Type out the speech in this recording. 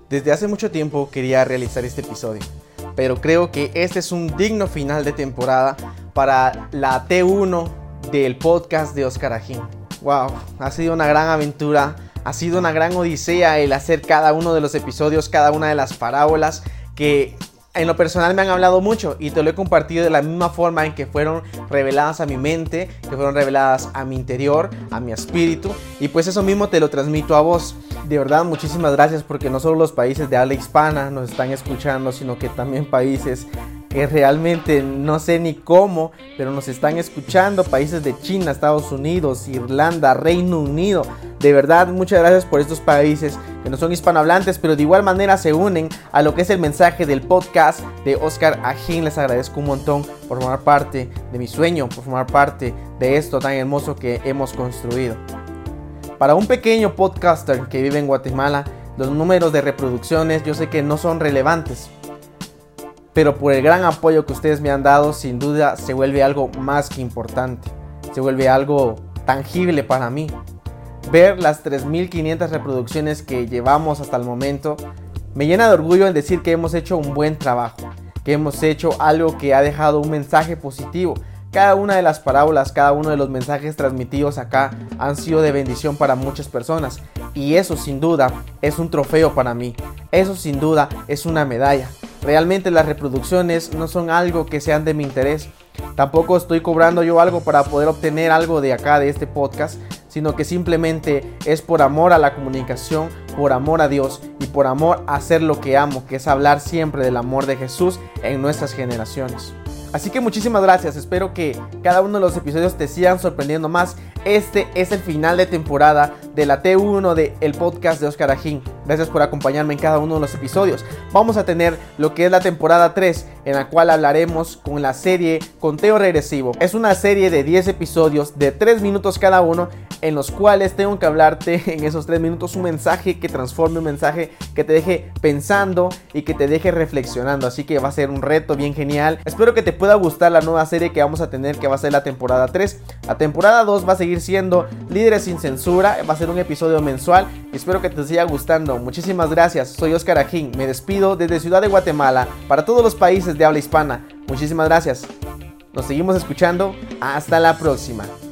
Desde hace mucho tiempo quería realizar este episodio, pero creo que este es un digno final de temporada para la T1 del podcast de Oscar Ajín. Wow, ha sido una gran aventura, ha sido una gran odisea el hacer cada uno de los episodios, cada una de las parábolas que en lo personal me han hablado mucho y te lo he compartido de la misma forma en que fueron reveladas a mi mente, que fueron reveladas a mi interior, a mi espíritu, y pues eso mismo te lo transmito a vos. De verdad, muchísimas gracias, porque no solo los países de habla hispana nos están escuchando, sino que también países que realmente no sé ni cómo, pero nos están escuchando, países de China, Estados Unidos, Irlanda, Reino Unido. De verdad, muchas gracias por estos países que no son hispanohablantes, pero de igual manera se unen a lo que es el mensaje del podcast de Oscar Ajín. Les agradezco un montón por formar parte de mi sueño, por formar parte de esto tan hermoso que hemos construido. Para un pequeño podcaster que vive en Guatemala, los números de reproducciones yo sé que no son relevantes, pero por el gran apoyo que ustedes me han dado, sin duda se vuelve algo más que importante, se vuelve algo tangible para mí. Ver las 3.500 reproducciones que llevamos hasta el momento me llena de orgullo en decir que hemos hecho un buen trabajo, que hemos hecho algo que ha dejado un mensaje positivo. Cada una de las parábolas, cada uno de los mensajes transmitidos acá han sido de bendición para muchas personas, y eso sin duda es un trofeo para mí, eso sin duda es una medalla. Realmente las reproducciones no son algo que sean de mi interés, tampoco estoy cobrando yo algo para poder obtener algo de acá de este podcast, sino que simplemente es por amor a la comunicación, por amor a Dios y por amor a hacer lo que amo, que es hablar siempre del amor de Jesús en nuestras generaciones. Así que muchísimas gracias, espero que cada uno de los episodios te sigan sorprendiendo más. Este es el final de temporada de la T1 del podcast de Oscar Ajín. Gracias por acompañarme en cada uno de los episodios. Vamos a tener lo que es la temporada 3, en la cual hablaremos con la serie Conteo Regresivo. Es una serie de 10 episodios de 3 minutos cada uno, en los cuales tengo que hablarte en esos 3 minutos un mensaje que transforme, un mensaje que te deje pensando y que te deje reflexionando. Así que va a ser un reto bien genial. Espero que te pueda gustar la nueva serie que vamos a tener, que va a ser la temporada 3. La temporada 2 va a seguir siendo Líderes sin Censura, va a ser un episodio mensual y espero que te siga gustando. Muchísimas gracias, soy Oscar Ajín, me despido desde Ciudad de Guatemala para todos los países de habla hispana. Muchísimas gracias, nos seguimos escuchando, hasta la próxima.